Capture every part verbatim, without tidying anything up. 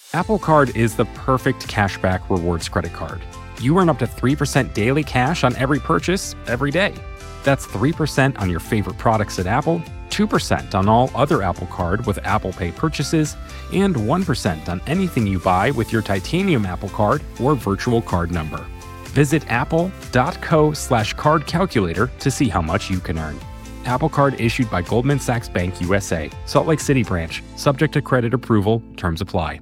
Apple Card is the perfect cashback rewards credit card. You earn up to three percent daily cash on every purchase every day. That's three percent on your favorite products at Apple, two percent on all other Apple Card with Apple Pay purchases, and one percent on anything you buy with your titanium Apple Card or virtual card number. Visit apple.co slash card calculator to see how much you can earn. Apple Card issued by Goldman Sachs Bank U S A, Salt Lake City branch, subject to credit approval, terms apply.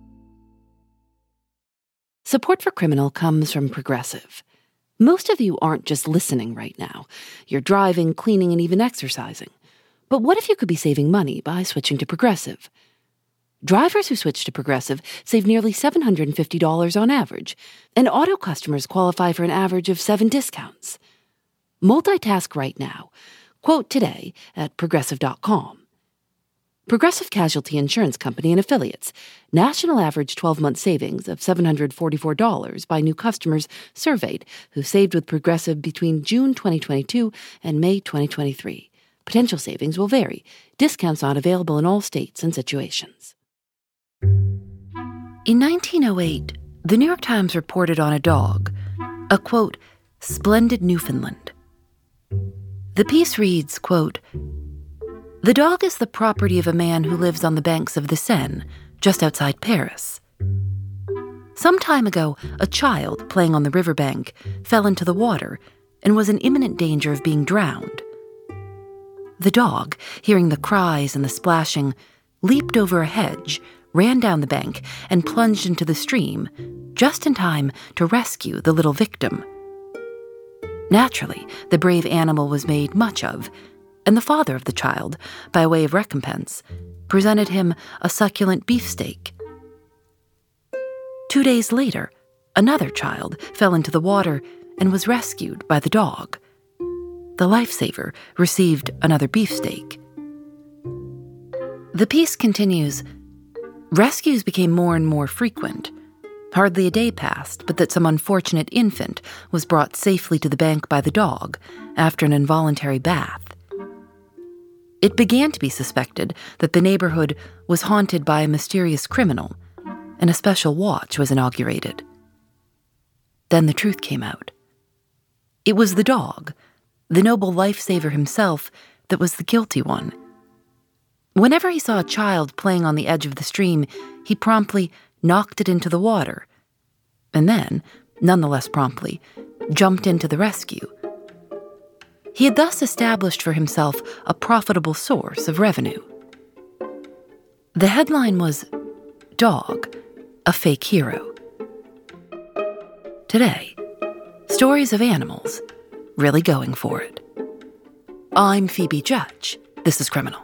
Support for Criminal comes from Progressive. Most of you aren't just listening right now. You're driving, cleaning, and even exercising. But what if you could be saving money by switching to Progressive? Drivers who switch to Progressive save nearly seven hundred fifty dollars on average, and auto customers qualify for an average of seven discounts. Multitask right now. Quote today at progressive dot com. Progressive Casualty Insurance Company and Affiliates. National average twelve-month savings of seven hundred forty-four dollars by new customers surveyed who saved with Progressive between June twenty twenty-two and May twenty twenty-three. Potential savings will vary. Discounts not available in all states and situations. In nineteen oh eight, the New York Times reported on a dog, a, quote, splendid Newfoundland. The piece reads, quote, the dog is the property of a man who lives on the banks of the Seine, just outside Paris. Some time ago, a child playing on the riverbank fell into the water and was in imminent danger of being drowned. The dog, hearing the cries and the splashing, leaped over a hedge, ran down the bank, and plunged into the stream, just in time to rescue the little victim. Naturally, the brave animal was made much of, and the father of the child, by way of recompense, presented him a succulent beefsteak. Two days later, another child fell into the water and was rescued by the dog. The lifesaver received another beefsteak. The piece continues, rescues became more and more frequent. Hardly a day passed but that some unfortunate infant was brought safely to the bank by the dog after an involuntary bath. It began to be suspected that the neighborhood was haunted by a mysterious criminal, and a special watch was inaugurated. Then the truth came out. It was the dog, the noble lifesaver himself, that was the guilty one. Whenever he saw a child playing on the edge of the stream, he promptly knocked it into the water, and then, nonetheless promptly, jumped into the rescue. He had thus established for himself a profitable source of revenue. The headline was, Dog, a Fake Hero. Today, stories of animals really going for it. I'm Phoebe Judge. This is Criminal.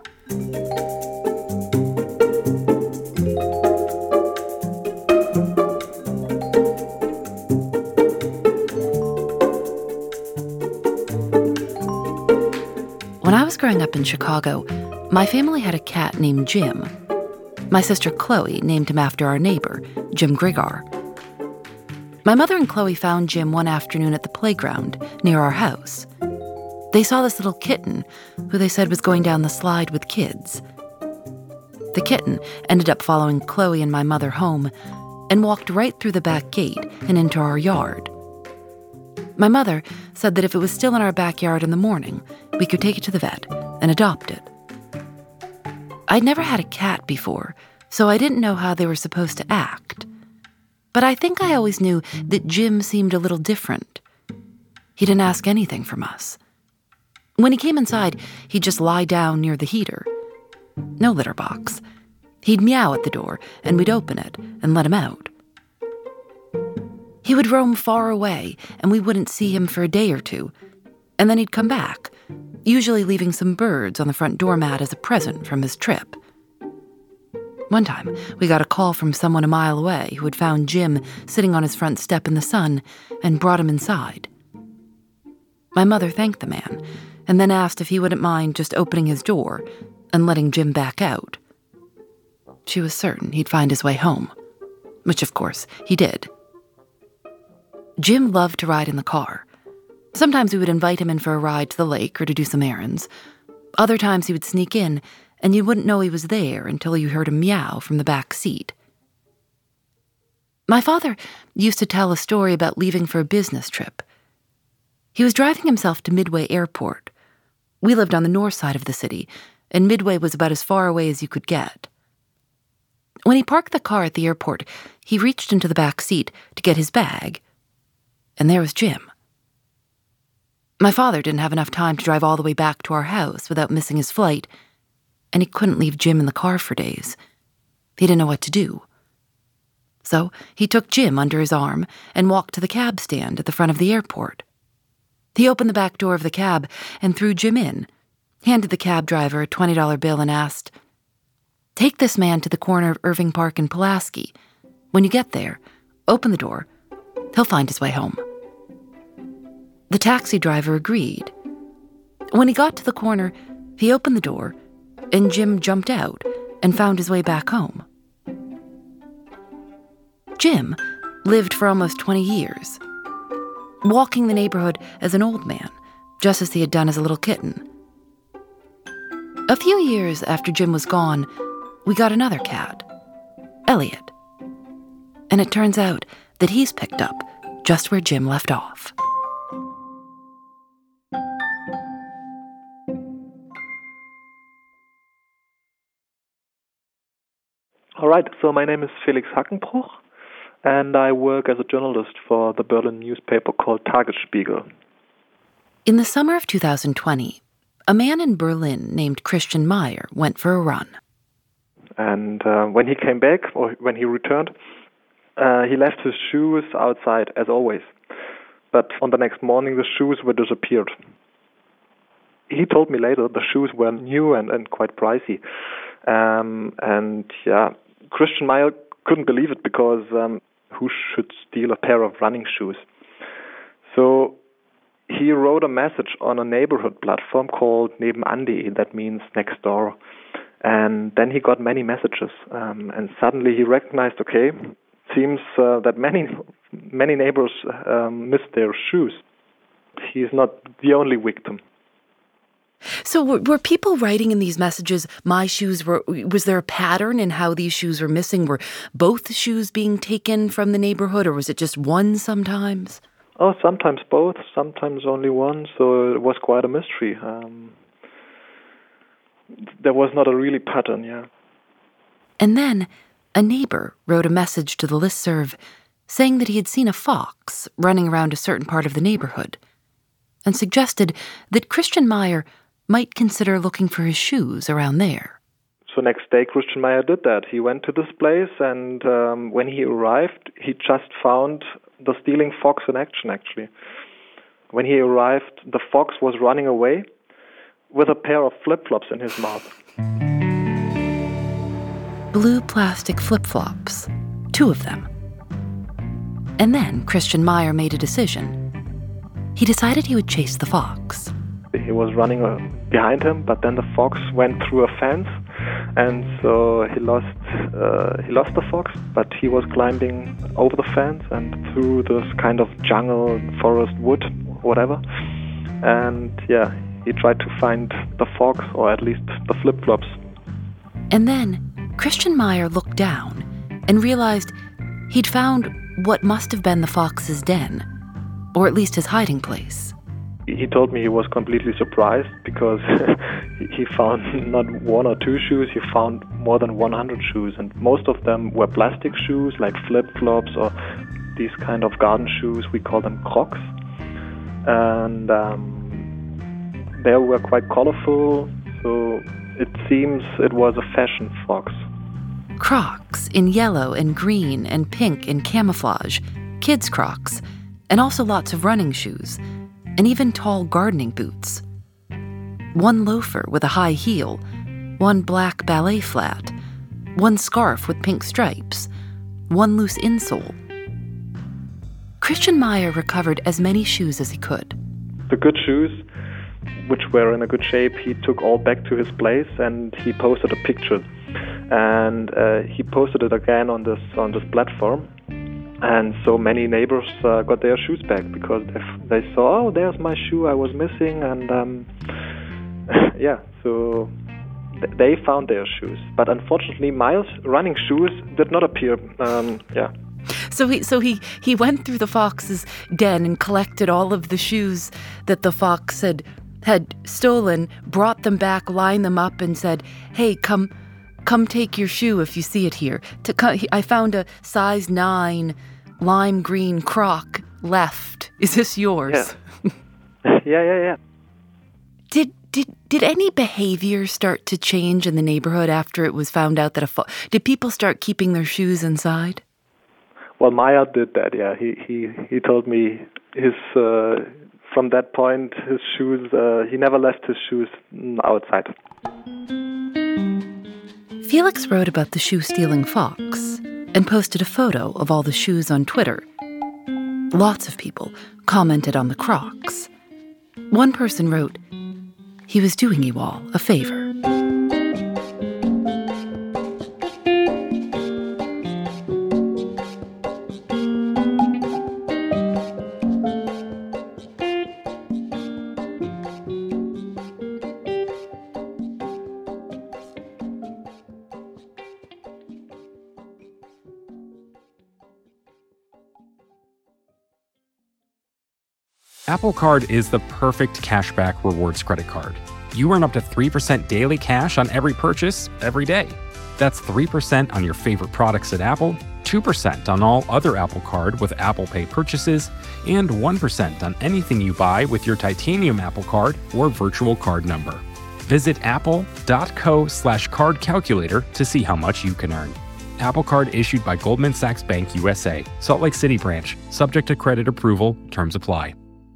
When I was growing up in Chicago, my family had a cat named Jim. My sister Chloe named him after our neighbor, Jim Grigar. My mother and Chloe found Jim one afternoon at the playground near our house. They saw this little kitten who they said was going down the slide with kids. The kitten ended up following Chloe and my mother home and walked right through the back gate and into our yard. My mother said that if it was still in our backyard in the morning, we could take it to the vet and adopt it. I'd never had a cat before, so I didn't know how they were supposed to act. But I think I always knew that Jim seemed a little different. He didn't ask anything from us. When he came inside, he'd just lie down near the heater. No litter box. He'd meow at the door, and we'd open it and let him out. He would roam far away, and we wouldn't see him for a day or two, and then he'd come back, usually leaving some birds on the front doormat as a present from his trip. One time, we got a call from someone a mile away who had found Jim sitting on his front step in the sun and brought him inside. My mother thanked the man, and then asked if he wouldn't mind just opening his door and letting Jim back out. She was certain he'd find his way home, which of course he did. Jim loved to ride in the car. Sometimes we would invite him in for a ride to the lake or to do some errands. Other times he would sneak in, and you wouldn't know he was there until you heard him meow from the back seat. My father used to tell a story about leaving for a business trip. He was driving himself to Midway Airport. We lived on the north side of the city, and Midway was about as far away as you could get. When he parked the car at the airport, he reached into the back seat to get his bag, and there was Jim. My father didn't have enough time to drive all the way back to our house without missing his flight, and he couldn't leave Jim in the car for days. He didn't know what to do. So he took Jim under his arm and walked to the cab stand at the front of the airport. He opened the back door of the cab and threw Jim in, handed the cab driver a twenty dollar bill and asked, "Take this man to the corner of Irving Park and Pulaski. When you get there, open the door. He'll find his way home." The taxi driver agreed. When he got to the corner, he opened the door, and Jim jumped out and found his way back home. Jim lived for almost twenty years, walking the neighborhood as an old man, just as he had done as a little kitten. A few years after Jim was gone, we got another cat, Elliot. And it turns out that he's picked up just where Jim left off. All right, so my name is Felix Hackenbruch, and I work as a journalist for the Berlin newspaper called Tagesspiegel. In the summer of two thousand twenty, a man in Berlin named Christian Meyer went for a run. And uh, when he came back, or when he returned, uh, he left his shoes outside, as always. But on the next morning, the shoes were disappeared. He told me later the shoes were new and, and quite pricey. Um, and yeah, Christian Meyer couldn't believe it because um, who should steal a pair of running shoes? So he wrote a message on a neighborhood platform called nebenan dot de, that means next door. And then he got many messages. Um, and suddenly he recognized, okay, seems uh, that many many neighbors um, missed their shoes. He's not the only victim. So were, were people writing in these messages, my shoes were, was there a pattern in how these shoes were missing? Were both shoes being taken from the neighborhood, or was it just one sometimes? Oh, sometimes both, sometimes only one, so it was quite a mystery. Um, there was not a really pattern, yeah. And then a neighbor wrote a message to the listserv saying that he had seen a fox running around a certain part of the neighborhood and suggested that Christian Meyer might consider looking for his shoes around there. So next day, Christian Meyer did that. He went to this place, and um, when he arrived, he just found the stealing fox in action, actually. When he arrived, the fox was running away with a pair of flip-flops in his mouth. Blue plastic flip-flops, two of them. And then Christian Meyer made a decision. He decided he would chase the fox. He was running uh, behind him, but then the fox went through a fence, and so he lost uh, he lost the fox. But he was climbing over the fence and through this kind of jungle, forest, wood, whatever. And yeah, he tried to find the fox, or at least the flip-flops. And then Christian Meyer looked down and realized he'd found what must have been the fox's den, or at least his hiding place. He told me he was completely surprised because he found not one or two shoes, he found more than one hundred shoes, and most of them were plastic shoes like flip-flops or these kind of garden shoes, we call them Crocs. And um, they were quite colorful, so it seems it was a fashion fox. Crocs in yellow and green and pink and camouflage, kids' Crocs, and also lots of running shoes, and even tall gardening boots. One loafer with a high heel, one black ballet flat, one scarf with pink stripes, one loose insole. Christian Meyer recovered as many shoes as he could. The good shoes, which were in a good shape, he took all back to his place, and he posted a picture. And uh, he posted it again on this on this platform. And so many neighbors uh, got their shoes back because they, they saw, oh, there's my shoe I was missing. And um, yeah, so th- they found their shoes. But unfortunately, Meyer's running shoes did not appear. Um, yeah, So he so he, he went through the fox's den and collected all of the shoes that the fox had had stolen, brought them back, lined them up, and said, "Hey, come come take your shoe if you see it here." To co- he, I found a size nine lime green Croc left. Is this yours? Yeah, yeah, yeah. yeah. Did did did any behavior start to change in the neighborhood after it was found out that a fo- did people start keeping their shoes inside? Well, Meyer did that. Yeah, he he he told me his uh, from that point his shoes. Uh, he never left his shoes outside. Felix wrote about the shoe-stealing fox and posted a photo of all the shoes on Twitter. Lots of people commented on the Crocs. One person wrote, "He was doing you all a favor." Apple Card is the perfect cashback rewards credit card. You earn up to three percent daily cash on every purchase every day. That's three percent on your favorite products at Apple, two percent on all other Apple Card with Apple Pay purchases, and one percent on anything you buy with your titanium Apple Card or virtual card number. Visit apple.co slash card calculator to see how much you can earn. Apple Card issued by Goldman Sachs Bank U S A, Salt Lake City branch, subject to credit approval, terms apply.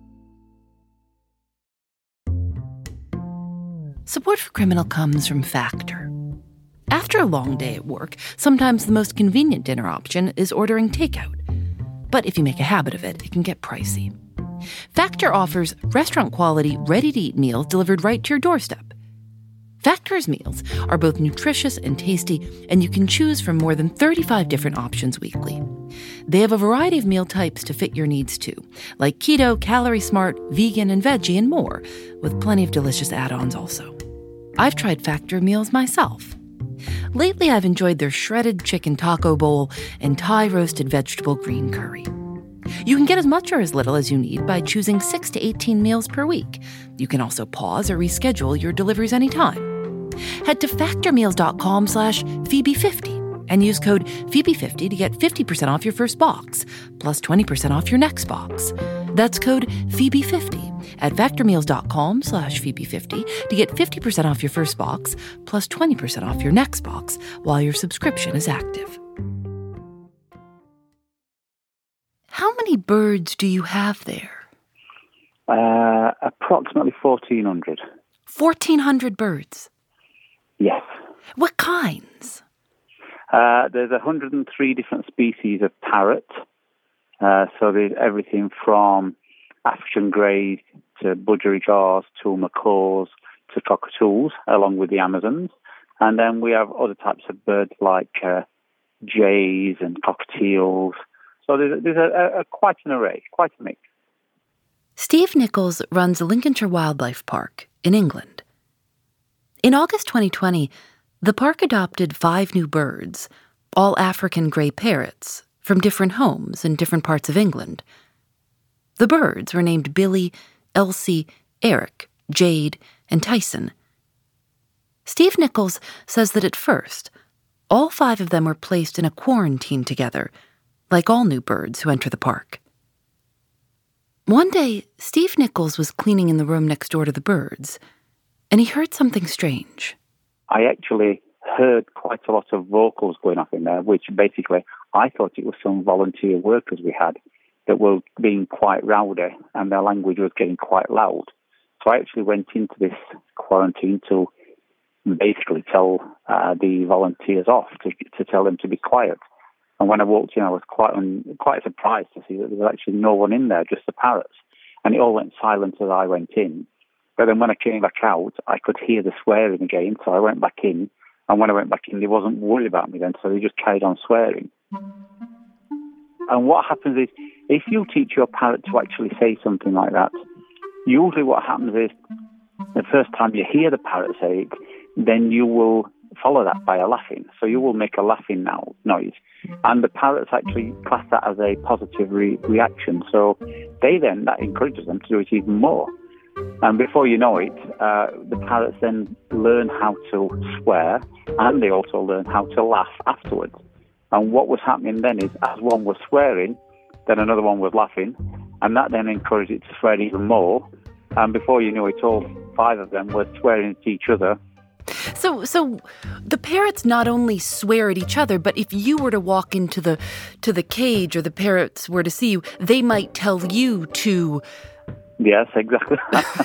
Support for Criminal comes from Factor. After a long day at work, sometimes the most convenient dinner option is ordering takeout. But if you make a habit of it, it can get pricey. Factor offers restaurant-quality, ready-to-eat meals delivered right to your doorstep. Factor's meals are both nutritious and tasty, and you can choose from more than thirty-five different options weekly. They have a variety of meal types to fit your needs too, like keto, calorie smart, vegan, and veggie, and more, with plenty of delicious add-ons also. I've tried Factor meals myself. Lately, I've enjoyed their shredded chicken taco bowl and Thai roasted vegetable green curry. You can get as much or as little as you need by choosing six to eighteen meals per week. You can also pause or reschedule your deliveries anytime. Head to factormeals.com slash Phoebe50 and use code Phoebe fifty to get fifty percent off your first box, plus twenty percent off your next box. That's code Phoebe fifty at factormeals.com slash Phoebe50 to get fifty percent off your first box, plus twenty percent off your next box while your subscription is active. How many birds do you have there? Uh, approximately fourteen hundred. fourteen hundred birds? Yes. What kinds? Uh, there's one hundred three different species of parrot. Uh, so there's everything from African greys to budgerigars to macaws to cockatoos, along with the Amazons. And then we have other types of birds like uh, jays and cockatiels. So there's, there's a, a, a quite an array, quite a mix. Steve Nichols runs Lincolnshire Wildlife Park in England. In August twenty twenty, the park adopted five new birds, all African grey parrots, from different homes in different parts of England. The birds were named Billy, Elsie, Eric, Jade, and Tyson. Steve Nichols says that at first, all five of them were placed in a quarantine together, like all new birds who enter the park. One day, Steve Nichols was cleaning in the room next door to the birds, and he heard something strange. I actually heard quite a lot of vocals going off in there, which basically I thought it was some volunteer workers we had that were being quite rowdy and their language was getting quite loud. So I actually went into this quarantine to basically tell uh, the volunteers off, to, to tell them to be quiet. And when I walked in, I was quite un, quite surprised to see that there was actually no one in there, just the parrots. And it all went silent as I went in. But then when I came back out, I could hear the swearing again, so I went back in. And when I went back in, they wasn't worried about me then, so they just carried on swearing. And what happens is, if you teach your parrot to actually say something like that, usually what happens is, the first time you hear the parrot say it, then you will follow that by a laughing. So you will make a laughing now, noise. And the parrots actually class that as a positive re- reaction. So they then, that encourages them to do it even more. And before you know it, uh, the parrots then learn how to swear, and they also learn how to laugh afterwards. And what was happening then is, as one was swearing, then another one was laughing, and that then encouraged it to swear even more. And before you knew it, all five of them were swearing at each other. So so the parrots not only swear at each other, but if you were to walk into the to the cage or the parrots were to see you, they might tell you to... Yes, exactly.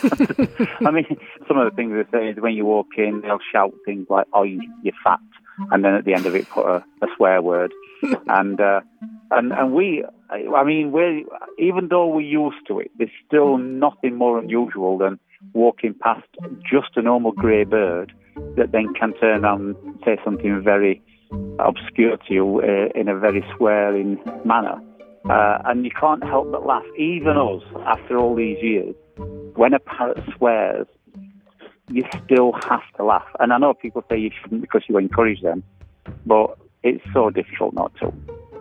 I mean, some of the things they say is when you walk in, they'll shout things like, oh, you, you're fat, and then at the end of it put a, a swear word. And, uh, and and we, I mean, we even though we're used to it, there's still nothing more unusual than walking past just a normal grey bird that then can turn around and say something very obscure to you uh, in a very swearing manner. Uh, and you can't help but laugh. Even us, after all these years, when a parrot swears, you still have to laugh. And I know people say you shouldn't because you encourage them, but it's so difficult not to.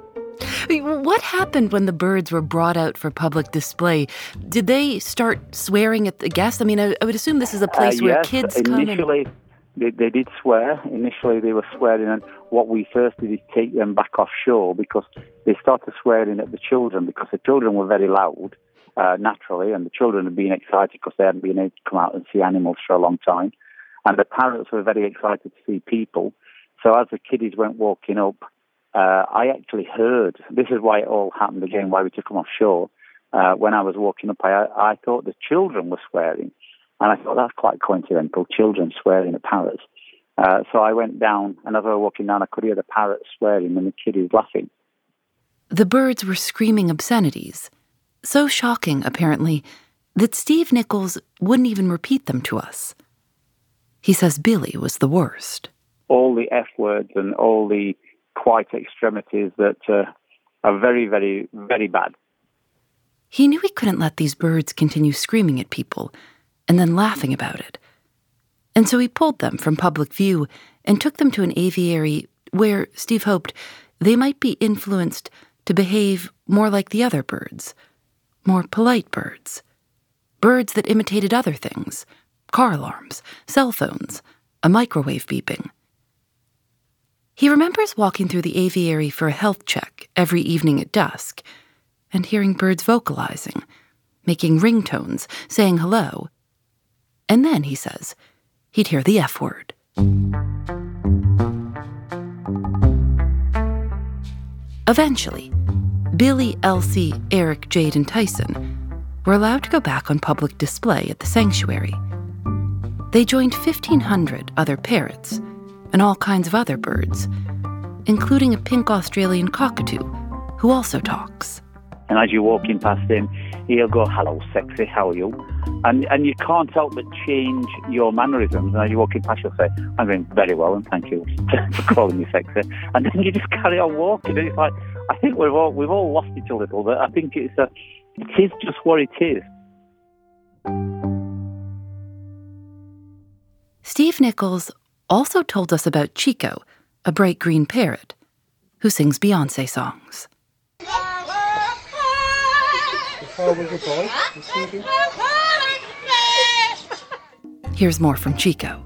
What happened when the birds were brought out for public display? Did they start swearing at the guests? I mean, I, I would assume this is a place uh, where yes, kids initially, come and... They, they did swear. Initially, they were swearing, and what we first did is take them back offshore because they started swearing at the children because the children were very loud, uh, naturally, and the children had been excited because they hadn't been able to come out and see animals for a long time. And the parrots were very excited to see people. So as the kiddies went walking up, uh, I actually heard, this is why it all happened again, why we took them offshore. Uh, when I was walking up, I, I thought the children were swearing. And I thought, that's quite coincidental, children swearing at parrots. Uh, so I went down, and as I was walking down, I could hear the parrots swearing and the kiddies laughing. The birds were screaming obscenities, so shocking, apparently, that Steve Nichols wouldn't even repeat them to us. He says Billy was the worst. All the F words and all the quiet extremities that uh, are very, very, very bad. He knew he couldn't let these birds continue screaming at people and then laughing about it. And so he pulled them from public view and took them to an aviary where, Steve hoped, they might be influenced to behave more like the other birds, more polite birds, birds that imitated other things, car alarms, cell phones, a microwave beeping. He remembers walking through the aviary for a health check every evening at dusk and hearing birds vocalizing, making ringtones, saying hello. And then, he says, he'd hear the F word. Eventually, Billy, Elsie, Eric, Jade, and Tyson were allowed to go back on public display at the sanctuary. They joined fifteen hundred other parrots and all kinds of other birds, including a pink Australian cockatoo who also talks. And as you're walking past him, he'll go, hello, sexy, how are you? And and you can't help but change your mannerisms. And as you're walking past, you'll say, I'm doing very well, and thank you for calling me sexy. And then you just carry on walking. And it's like, I think we've all, we've all lost it a little bit. I think it's a, it is just what it is. Steve Nichols also told us about Chico, a bright green parrot, who sings Beyonce songs. Here's more from Chico.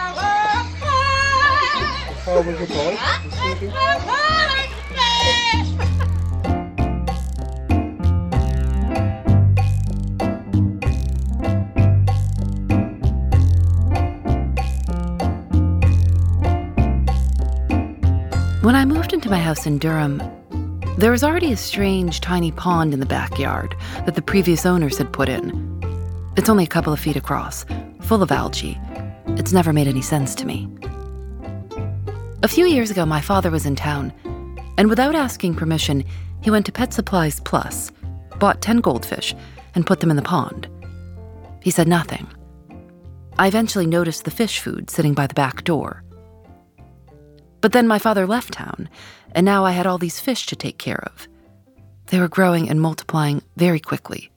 When I moved into my house in Durham, there was already a strange, tiny pond in the backyard that the previous owners had put in. It's only a couple of feet across, full of algae. It's never made any sense to me. A few years ago, my father was in town, and without asking permission, he went to Pet Supplies Plus, bought ten goldfish, and put them in the pond. He said nothing. I eventually noticed the fish food sitting by the back door. But then my father left town, and now I had all these fish to take care of. They were growing and multiplying very quickly.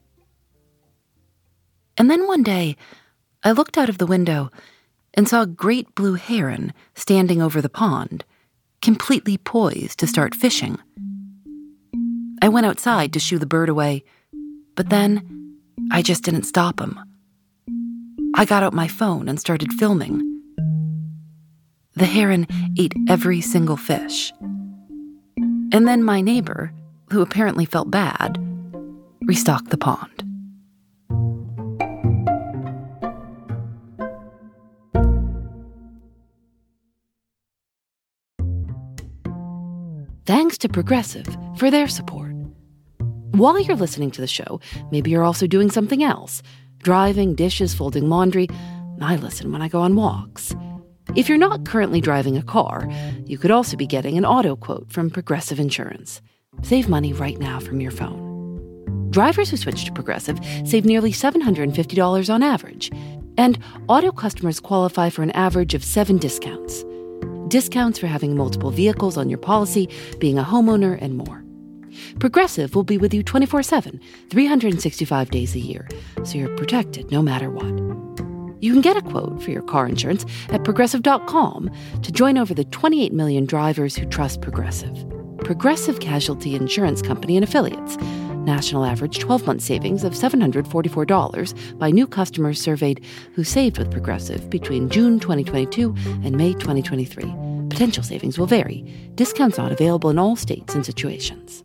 And then one day, I looked out of the window and saw a great blue heron standing over the pond, completely poised to start fishing. I went outside to shoo the bird away, but then I just didn't stop him. I got out my phone and started filming. The heron ate every single fish. And then my neighbor, who apparently felt bad, restocked the pond. Thanks to Progressive for their support. While you're listening to the show, maybe you're also doing something else. Driving, dishes, folding laundry. I listen when I go on walks. If you're not currently driving a car, you could also be getting an auto quote from Progressive Insurance. Save money right now from your phone. Drivers who switch to Progressive save nearly seven hundred fifty dollars on average, and auto customers qualify for an average of seven discounts. Discounts for having multiple vehicles on your policy, being a homeowner, and more. Progressive will be with you twenty-four seven, three hundred sixty-five days a year, so you're protected no matter what. You can get a quote for your car insurance at Progressive dot com to join over the twenty-eight million drivers who trust Progressive. Progressive Casualty Insurance Company and Affiliates. National average twelve-month savings of seven hundred forty-four dollars by new customers surveyed who saved with Progressive between June twenty twenty-two and May twenty twenty-three. Potential savings will vary. Discounts not available in all states and situations.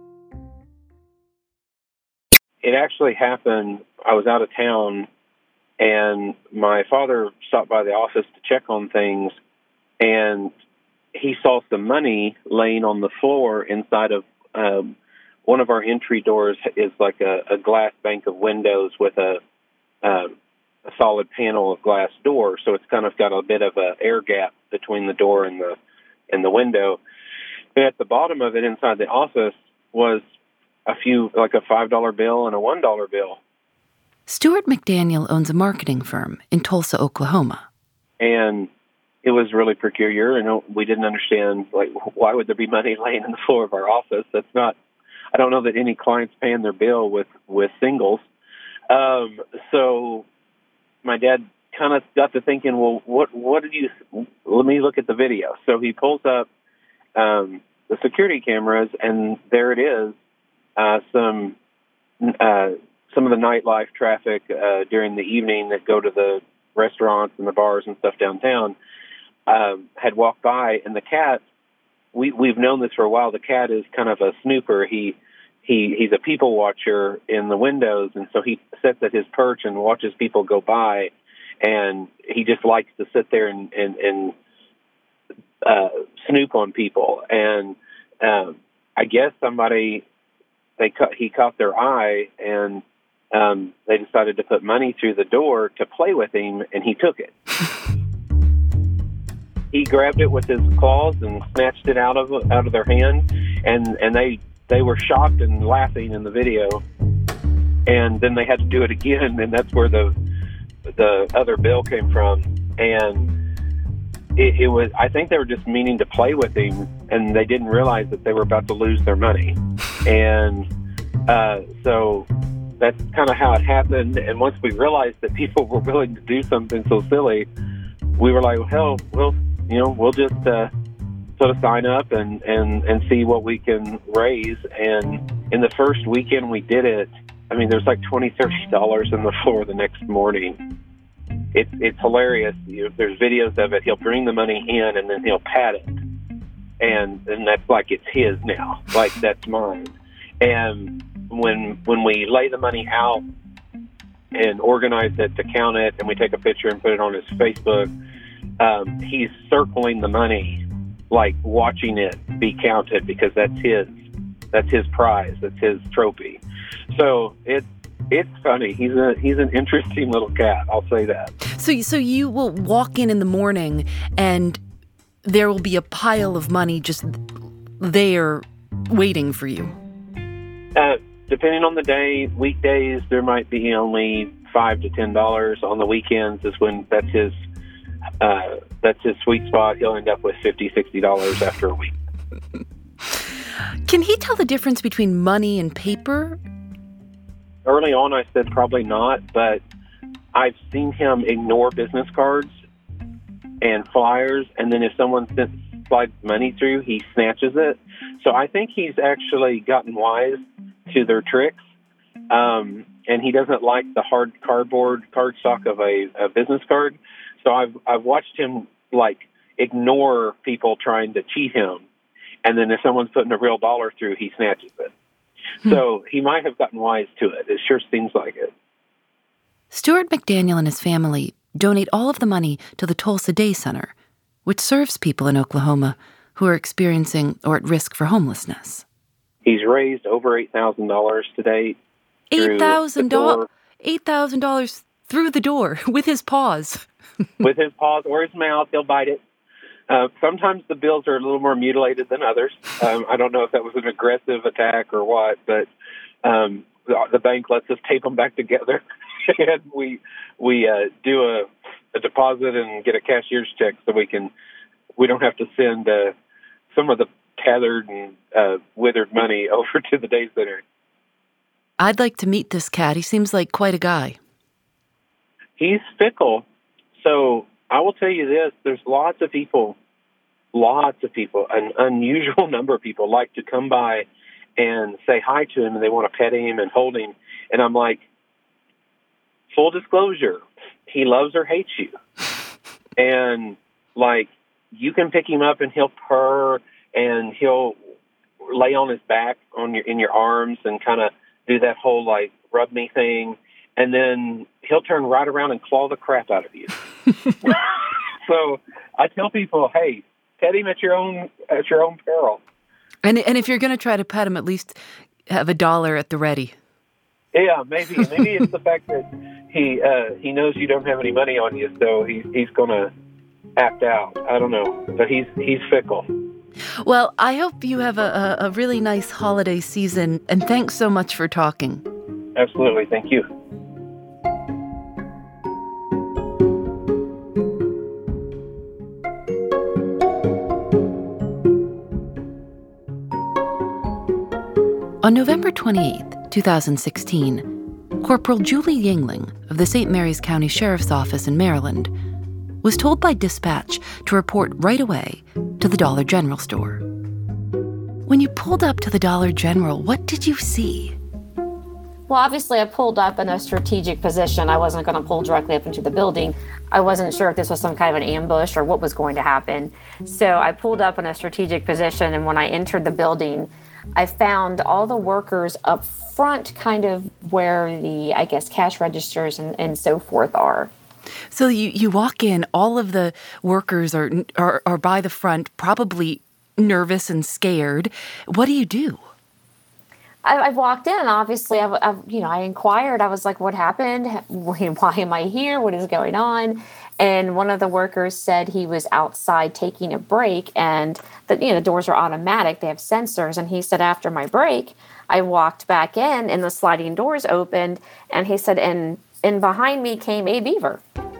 It actually happened. I was out of town, and my father stopped by the office to check on things, and he saw some money laying on the floor inside of um, one of our entry doors is like a, a glass bank of windows with a, uh, a solid panel of glass door, so it's kind of got a bit of an air gap between the door and the and the window. And at the bottom of it, inside the office, was a few, like a five dollar bill and a one dollar bill. Stuart McDaniel owns a marketing firm in Tulsa, Oklahoma. And it was really peculiar, and we didn't understand, like, why would there be money laying on the floor of our office? That's not, I don't know that any client's paying their bill with, with singles. Um, so my dad kind of got to thinking, well, what, what did you, let me look at the video. So he pulls up um, the security cameras, and there it is, uh, some, uh, some of the nightlife traffic uh, during the evening that go to the restaurants and the bars and stuff downtown um, had walked by, and the cat, we, we've known this for a while, the cat is kind of a snooper. He he he's a people watcher in the windows, and so he sits at his perch and watches people go by, and he just likes to sit there and, and, and uh, snoop on people. And um, I guess somebody, they ca- he caught their eye, and Um, they decided to put money through the door to play with him, and he took it. He grabbed it with his claws and snatched it out of out of their hand, and, and they they were shocked and laughing in the video. And then they had to do it again, and that's where the the other bill came from. And it, it was, I think they were just meaning to play with him, and they didn't realize that they were about to lose their money. And uh, so that's kind of how it happened. And once we realized that people were willing to do something so silly, we were like, well, hell, we'll, you know, we'll just uh, sort of sign up and, and, and see what we can raise. And in the first weekend we did it, I mean, there's like twenty dollars, thirty dollars on the floor the next morning. It's it's hilarious. You know, there's videos of it. He'll bring the money in, and then he'll pat it. And and that's like it's his now. Like, that's mine. And when when we lay the money out and organize it to count it, and we take a picture and put it on his Facebook, um, he's circling the money, like watching it be counted, because that's his. That's his prize. That's his trophy. So it's it's funny. He's a he's an interesting little cat. I'll say that. So so you will walk in in the morning, and there will be a pile of money just there waiting for you. Uh, depending on the day, weekdays there might be only five to ten dollars. On the weekends is when that's his uh, that's his sweet spot. He'll end up with fifty, sixty dollars after a week. Can he tell the difference between money and paper? Early on, I said probably not, but I've seen him ignore business cards and flyers, and then if someone sends, slide money through, he snatches it. So I think he's actually gotten wise to their tricks. Um, and he doesn't like the hard cardboard cardstock of a, a business card. So I've I've watched him like ignore people trying to cheat him. And then if someone's putting a real dollar through, he snatches it. Hmm. So he might have gotten wise to it. It sure seems like it. Stuart McDaniel and his family donate all of the money to the Tulsa Day Center, which serves people in Oklahoma who are experiencing or at risk for homelessness. He's raised over eight thousand dollars to date. eight thousand dollars eight thousand dollars through the door with his paws. With his paws or his mouth, he'll bite it. Uh, sometimes the bills are a little more mutilated than others. Um, I don't know if that was an aggressive attack or what, but um, the, the bank lets us tape them back together. And we we uh, do a, a deposit and get a cashier's check so we can we don't have to send uh, some of the tethered and uh, withered money over to the day center. I'd like to meet this cat. He seems like quite a guy. He's fickle. So I will tell you this, there's lots of people, lots of people, an unusual number of people like to come by and say hi to him, and they want to pet him and hold him. And I'm like, full disclosure, he loves or hates you. And, like, you can pick him up and he'll purr and he'll lay on his back on your in your arms and kind of do that whole, like, rub me thing. And then he'll turn right around and claw the crap out of you. So I tell people, hey, pet him at your own at your own peril. And and if you're going to try to pet him, at least have a dollar at the ready. Yeah, maybe maybe it's the fact that he uh, he knows you don't have any money on you, so he's he's going to act out. I don't know, but he's he's fickle. Well, I hope you have a, a, a really nice holiday season, and thanks so much for talking. Absolutely, thank you. On November twenty-eighth, twenty sixteen, Corporal Julie Yingling of the Saint Mary's County Sheriff's Office in Maryland was told by dispatch to report right away to the Dollar General store. When you pulled up to the Dollar General, what did you see? Well, obviously, I pulled up in a strategic position. I wasn't going to pull directly up into the building. I wasn't sure if this was some kind of an ambush or what was going to happen. So I pulled up in a strategic position, and when I entered the building, I found all the workers up front, kind of where the, I guess, cash registers and, and so forth are. So you, you walk in, all of the workers are, are are by the front, probably nervous and scared. What do you do? I, I walked in, and obviously, I, I, you know, I inquired. I was like, what happened? Why am I here? What is going on? And one of the workers said he was outside taking a break, and the, you know, the doors are automatic. They have sensors. And he said, after my break, I walked back in, and the sliding doors opened. And he said, and, and behind me came a beaver.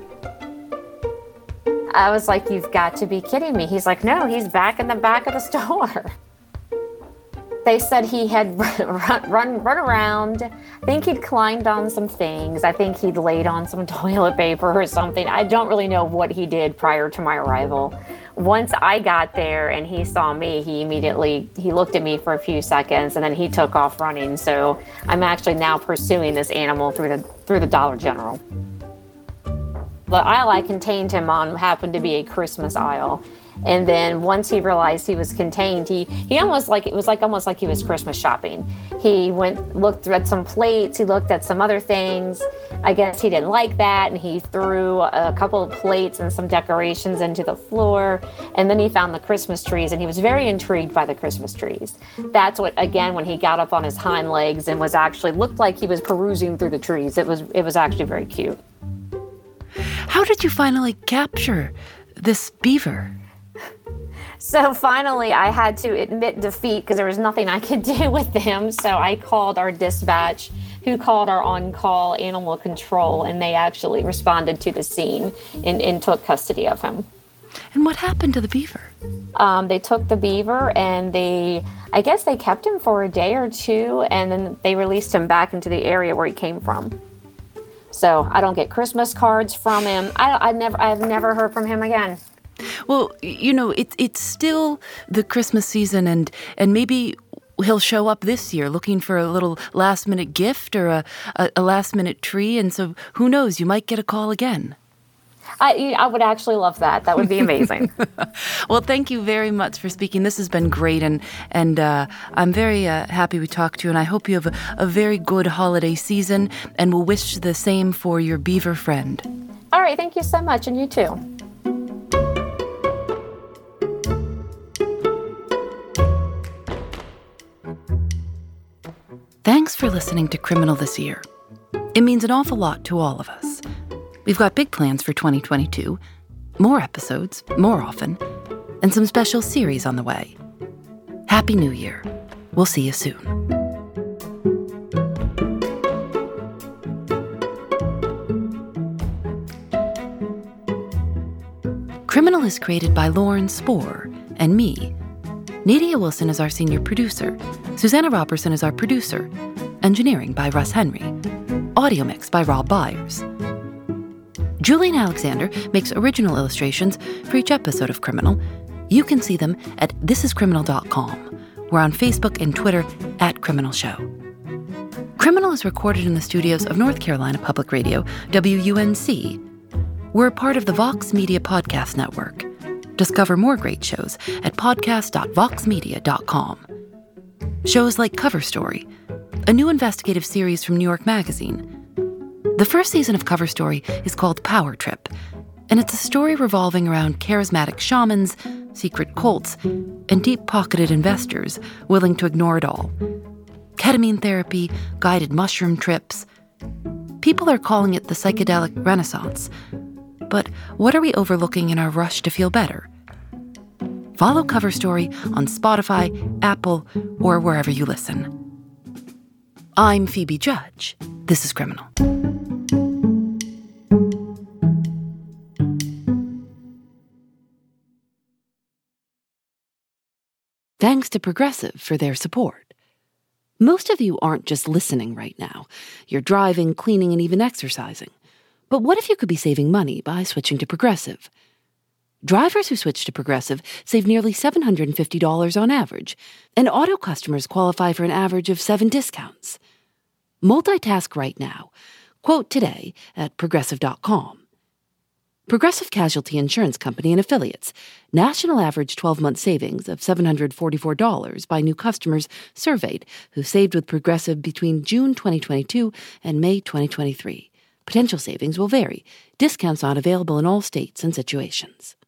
I was like, you've got to be kidding me. He's like, no, he's back in the back of the store. They said he had run, run run around. I think he'd climbed on some things. I think he'd laid on some toilet paper or something. I don't really know what he did prior to my arrival. Once I got there and he saw me, he immediately, he looked at me for a few seconds and then he took off running. So I'm actually now pursuing this animal through the through the Dollar General. The aisle I contained him on happened to be a Christmas aisle. And then once he realized he was contained, he, he almost like, it was like almost like he was Christmas shopping. He went, looked at some plates, he looked at some other things. I guess he didn't like that, and he threw a couple of plates and some decorations into the floor. And then he found the Christmas trees, and he was very intrigued by the Christmas trees. That's what, again, when he got up on his hind legs and was actually, looked like he was perusing through the trees. It was, it was actually very cute. How did you finally capture this beaver? So finally, I had to admit defeat because there was nothing I could do with him. So I called our dispatch, who called our on-call animal control, and they actually responded to the scene and, and took custody of him. And what happened to the beaver? Um, they took the beaver and they, I guess they kept him for a day or two, and then they released him back into the area where he came from. So I don't get Christmas cards from him. I, I never, I've never heard from him again. Well, you know, it, it's still the Christmas season, and, and maybe he'll show up this year looking for a little last-minute gift or a, a, a last-minute tree, and so who knows, you might get a call again. I, I would actually love that. That would be amazing. Well, thank you very much for speaking. This has been great, and and uh, I'm very uh, happy we talked to you, and I hope you have a, a very good holiday season, and we'll wish the same for your beaver friend. All right, thank you so much, and you too. Thanks for listening to Criminal This Year. It means an awful lot to all of us. We've got big plans for twenty twenty-two, more episodes, more often, and some special series on the way. Happy New Year. We'll see you soon. Criminal is created by Lauren Spohr and me. Nadia Wilson is our senior producer. Susanna Robertson is our producer. Engineering by Russ Henry. Audio mix by Rob Byers. Julian Alexander makes original illustrations for each episode of Criminal. You can see them at this is criminal dot com. We're on Facebook and Twitter at Criminal Show. Criminal is recorded in the studios of North Carolina Public Radio, W U N C. We're a part of the Vox Media Podcast Network. Discover more great shows at podcast dot vox media dot com. Shows like Cover Story, a new investigative series from New York Magazine. The first season of Cover Story is called Power Trip, and it's a story revolving around charismatic shamans, secret cults, and deep-pocketed investors willing to ignore it all. Ketamine therapy, guided mushroom trips. People are calling it the psychedelic renaissance. But what are we overlooking in our rush to feel better? Follow Cover Story on Spotify, Apple, or wherever you listen. I'm Phoebe Judge. This is Criminal. Thanks to Progressive for their support. Most of you aren't just listening right now. You're driving, cleaning, and even exercising. But what if you could be saving money by switching to Progressive? Drivers who switch to Progressive save nearly seven hundred fifty dollars on average, and auto customers qualify for an average of seven discounts. Multitask right now. Quote today at progressive dot com. Progressive Casualty Insurance Company and Affiliates. National average twelve-month savings of seven hundred forty-four dollars by new customers surveyed who saved with Progressive between June twenty twenty-two and May twenty twenty-three. Potential savings will vary. Discounts not available in all states and situations.